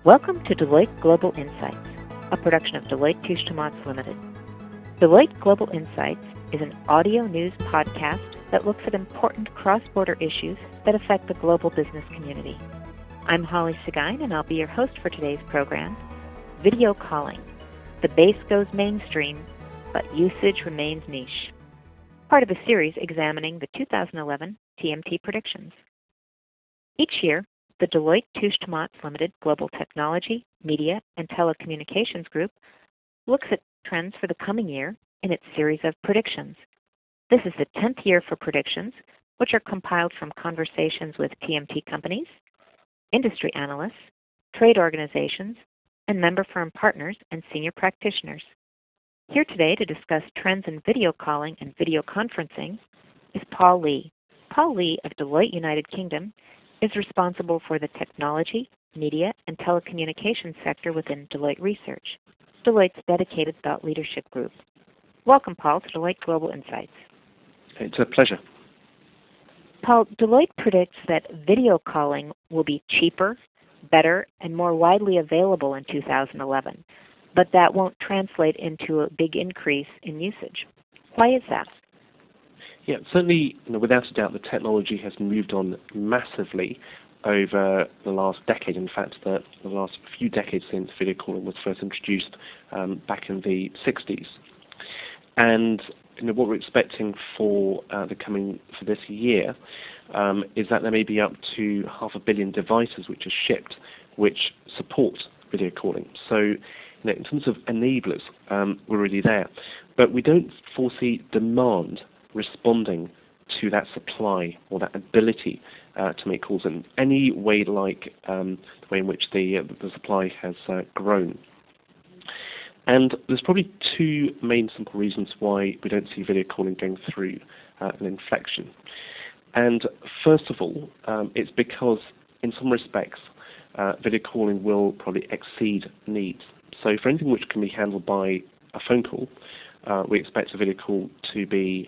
Welcome to Deloitte Global Insights, a production of Deloitte Touche Tohmatsu Limited. Deloitte Global Insights is an audio news podcast that looks at important cross-border issues that affect the global business community. I'm Holly Seguin, and I'll be your host for today's program, Video Calling. The base goes mainstream, but usage remains niche. Part of a series examining the 2011 TMT predictions. Each year, the Deloitte Touche Tohmatsu Limited Global Technology, Media, and Telecommunications Group looks at trends for the coming year in its series of predictions. This is the 10th year for predictions, which are compiled from conversations with TMT companies, industry analysts, trade organizations, and member firm partners and senior practitioners. Here today to discuss trends in video calling and video conferencing is Paul Lee. Paul Lee of Deloitte United Kingdom is responsible for the technology, media, and telecommunications sector within Deloitte Research, Deloitte's dedicated thought leadership group. Welcome, Paul, to Deloitte Global Insights. It's a pleasure. Paul, Deloitte predicts that video calling will be cheaper, better, and more widely available in 2011, but that won't translate into a big increase in usage. Why is that? Yeah, certainly, without a doubt, the technology has moved on massively over the last decade. In fact, the last few decades since video calling was first introduced back in the 60s. And what we're expecting for this year is that there may be up to 500 million devices which are shipped which support video calling. So, in terms of enablers, we're already there, but we don't foresee demand responding to that supply or that ability to make calls in any way like the way in which the supply has grown. And there's probably two main simple reasons why we don't see video calling going through an inflection. And first of all, it's because in some respects, video calling will probably exceed needs. So for anything which can be handled by a phone call, we expect a video call to be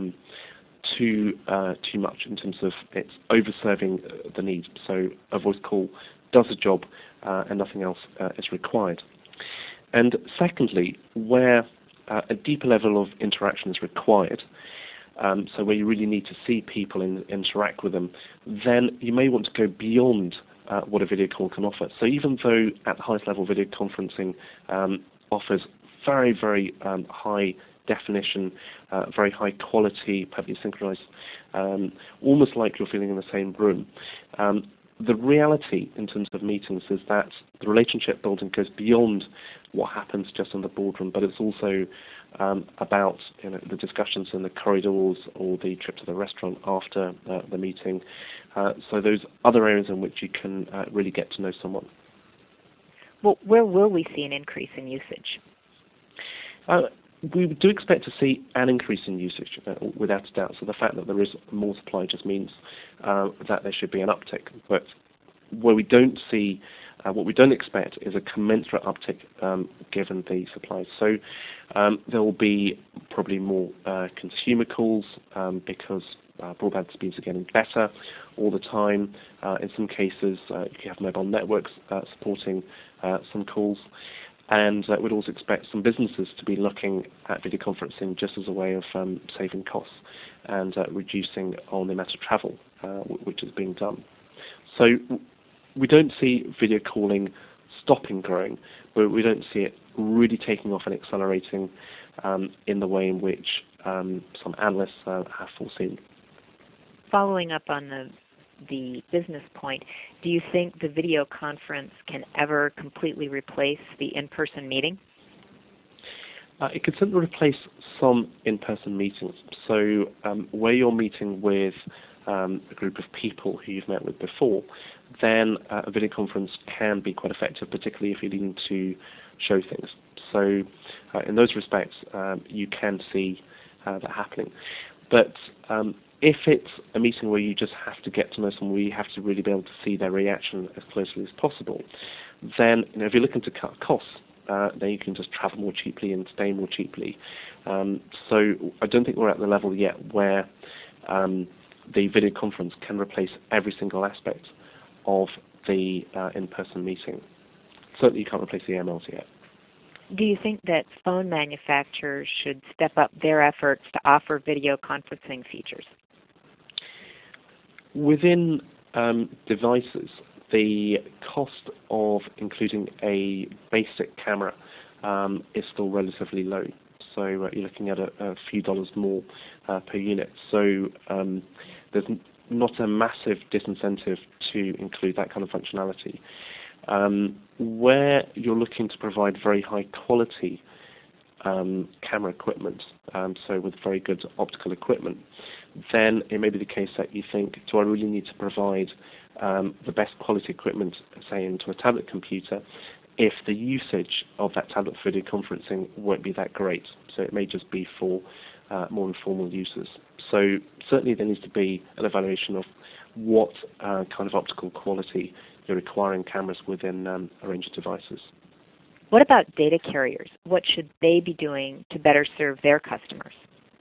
too much in terms of it's over-serving the needs. So a voice call does the job and nothing else is required. And secondly, where a deeper level of interaction is required, so where you really need to see people and interact with them, then you may want to go beyond what a video call can offer. So even though at the highest level video conferencing offers very, very high definition, very high quality, perfectly synchronized, almost like you're feeling in the same room. The reality in terms of meetings is that the relationship building goes beyond what happens just in the boardroom, but it's also about the discussions in the corridors or the trip to the restaurant after the meeting. So those other areas in which you can really get to know someone. Well, where will we see an increase in usage? We do expect to see an increase in usage, without a doubt. So the fact that there is more supply just means that there should be an uptick. But where we don't see, what we don't expect is a commensurate uptick given the supply. So there will be probably more consumer calls because broadband speeds are getting better all the time. In some cases, you have mobile networks supporting some calls. And we'd also expect some businesses to be looking at video conferencing just as a way of saving costs and reducing on the amount of travel which is being done. So we don't see video calling stopping growing, but we don't see it really taking off and accelerating in the way in which some analysts have foreseen. Following up on the business point, do you think the video conference can ever completely replace the in-person meeting? It can certainly replace some in-person meetings. So where you're meeting with a group of people who you've met with before, then a video conference can be quite effective, particularly if you're needing to show things. So in those respects, you can see that happening. But if it's a meeting where you just have to get to know someone, where you have to really be able to see their reaction as closely as possible, then if you're looking to cut costs, then you can just travel more cheaply and stay more cheaply. So I don't think we're at the level yet where the video conference can replace every single aspect of the in-person meeting. certainly you can't replace the EMLs yet. Do you think that phone manufacturers should step up their efforts to offer video conferencing features? Within devices, the cost of including a basic camera is still relatively low. So you're looking at a few dollars more per unit. So there's not a massive disincentive to include that kind of functionality. Where you're looking to provide very high quality camera equipment, so with very good optical equipment, then it may be the case that you think, do I really need to provide the best quality equipment, say, into a tablet computer, if the usage of that tablet for video conferencing won't be that great? So it may just be for more informal users. So certainly there needs to be an evaluation of what kind of optical quality you're requiring cameras within a range of devices. What about data carriers? What should they be doing to better serve their customers?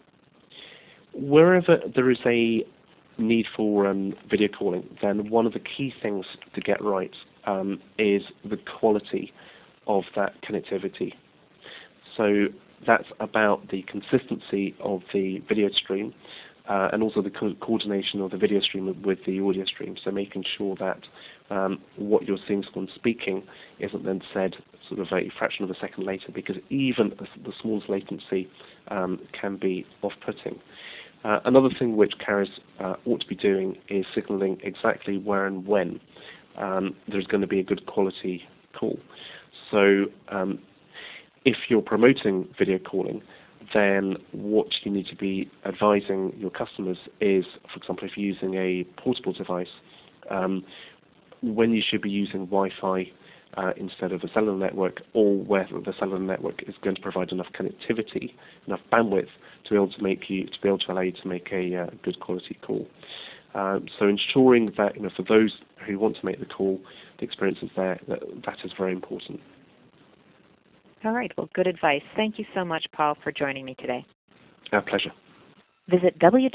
Wherever there is a need for video calling, then one of the key things to get right is the quality of that connectivity. So that's about the consistency of the video stream and also the coordination of the video stream with the audio stream. So making sure that what you're seeing someone speaking isn't then said sort of a fraction of a second later, because even the smallest latency can be off-putting. Another thing which carriers ought to be doing is signaling exactly where and when there's going to be a good quality call. So if you're promoting video calling, then what you need to be advising your customers is, for example, if you're using a portable device, when you should be using Wi-Fi instead of a cellular network, or whether the cellular network is going to provide enough connectivity, enough bandwidth to be able to allow you to make a good quality call. So ensuring that, for those who want to make the call, the experience is there. That is very important. All right. Well, good advice. Thank you so much, Paul, for joining me today. Our pleasure. Visit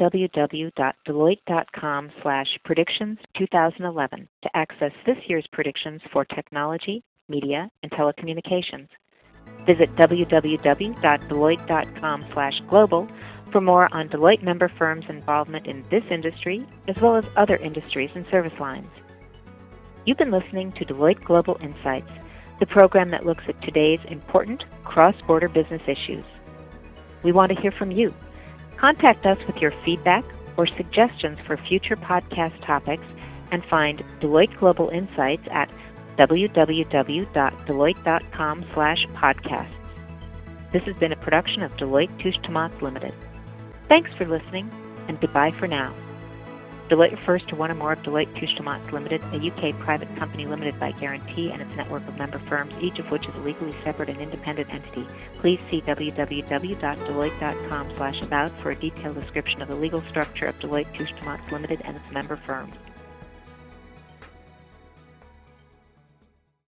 www.deloitte.com/predictions2011 to access this year's predictions for technology, media, and telecommunications. Visit www.deloitte.com/global for more on Deloitte member firms' involvement in this industry, as well as other industries and service lines. You've been listening to Deloitte Global Insights, the program that looks at today's important cross-border business issues. We want to hear from you. Contact us with your feedback or suggestions for future podcast topics, and find Deloitte Global Insights at www.deloitte.com/podcasts. This has been a production of Deloitte Touche Tomates Limited. Thanks for listening, and goodbye for now. Deloitte refers to one or more of Deloitte Touche Tomates Limited, a UK private company limited by guarantee, and its network of member firms, each of which is a legally separate and independent entity. Please see www.deloitte.com/about for a detailed description of the legal structure of Deloitte Touche Tomates Limited and its member firms.